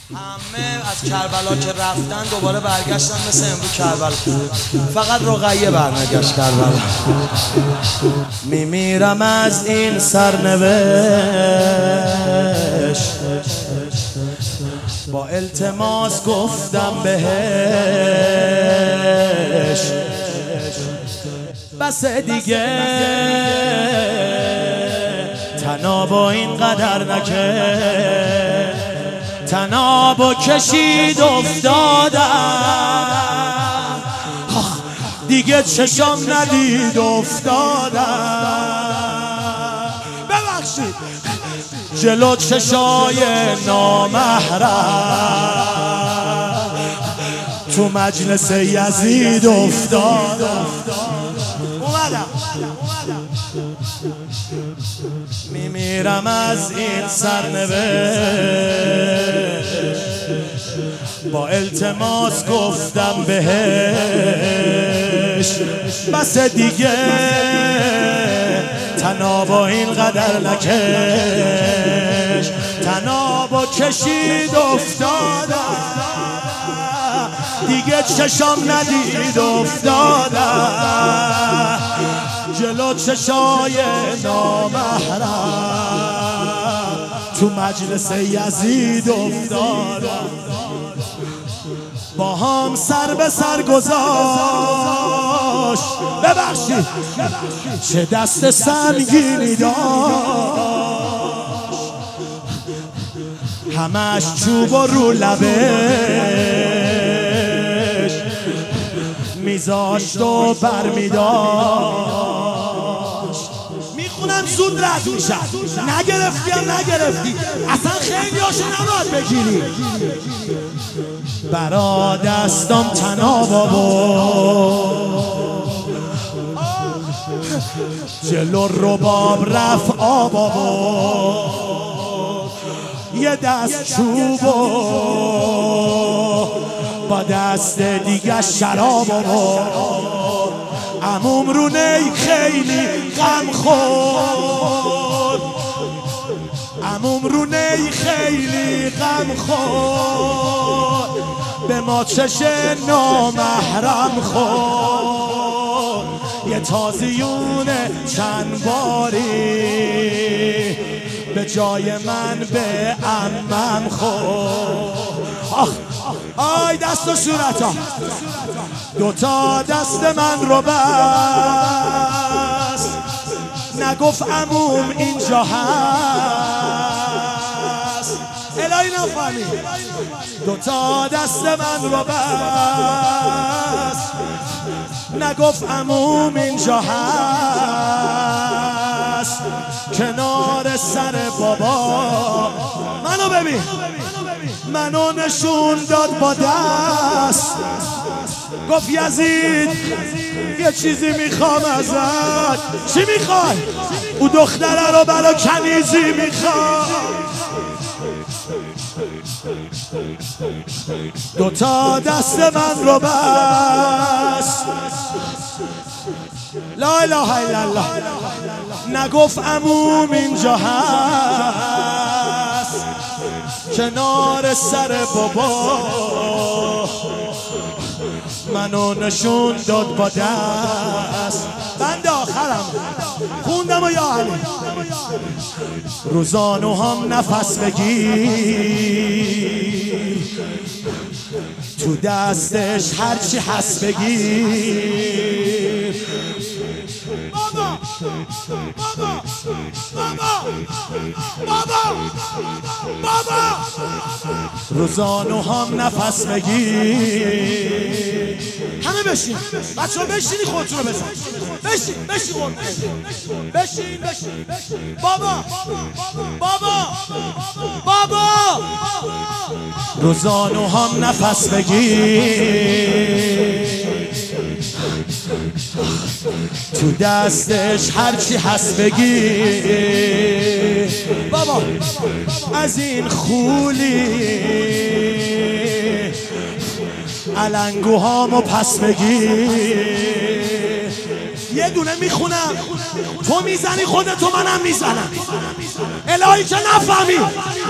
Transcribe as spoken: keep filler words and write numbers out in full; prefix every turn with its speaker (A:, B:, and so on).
A: همه از کربلا که رفتن دوباره برگشتن مثل امروز کربلا. فقط رقیه برنگشت کربلا. میمیرم از این سرنوشت، با التماس گفتم بهش بس دیگه تناب این قدر نکه، تنابو کشید افتادم دیگه چشم ندید افتادم. ببخشید جلو چشای نامحرم تو مجلس یزید افتادم. اومدم میمیرم از این سرنوشت، با التماس گفتم بهش بس دیگه تنابو این قدر نکش، تنابو کشید افتادم دیگه چشم ندید افتادم. جلو چشای نامحرم تو مجلس یزید افتادم. با هم سر به سر گذاشت، ببخشید چه دست سنگینی داشت، همش چوب و رو لبش میذاشت و برمیداشت. میخونم زود رد میشن، نگرفتی هم نگرفتی اصلا خیلی هاشو نباید بگیری. برا دستم تنابا بود، جلو رباب رفت آبا بود، یه دست چوب با دست دیگه شراب بود. عموم رو نی خیلی غم خورد، عموم رو نی خیلی غم خورد، به ما چش نامحرم خورد. یه تازیون چند باری به جای من به عمم خورد. آخ آی دست و صورتا دوتا دست من رو بست، نگفت عموم اینجا هست. الهی نفهمی دوتا دست من رو بست، نگفت عموم اینجا هست. کنار سر بابا منو ببین، منو نشون داد با دست، گفت یزید یه چیزی میخوام ازت. چی میخوای؟ او دختره رو برا کنیزی میخوام. دوتا دست من رو بست، لا اله الا الله، نگفت عموم اینجا هست. کنار سر بابا منو نشون داد با دست. بند آخرم خوندم و یا علی روزانو هم نفس بگیر، تو دستش هرچی هست بگیر. بابا بابا بابا بابا روزانو هم نفس بگیر. همه بشین بچه ها، بشینی خودتون رو بزن. بشین بشین خود بشین بشین بابا بابا بابا روزانو هم نفس بگیر، تو دستش هرچی هست بگیر. بابا از این خولی علنگوهامو پس بگیر. یه دونه میخونم تو میزنی خودتو منم میزنم. الهی که نفهمی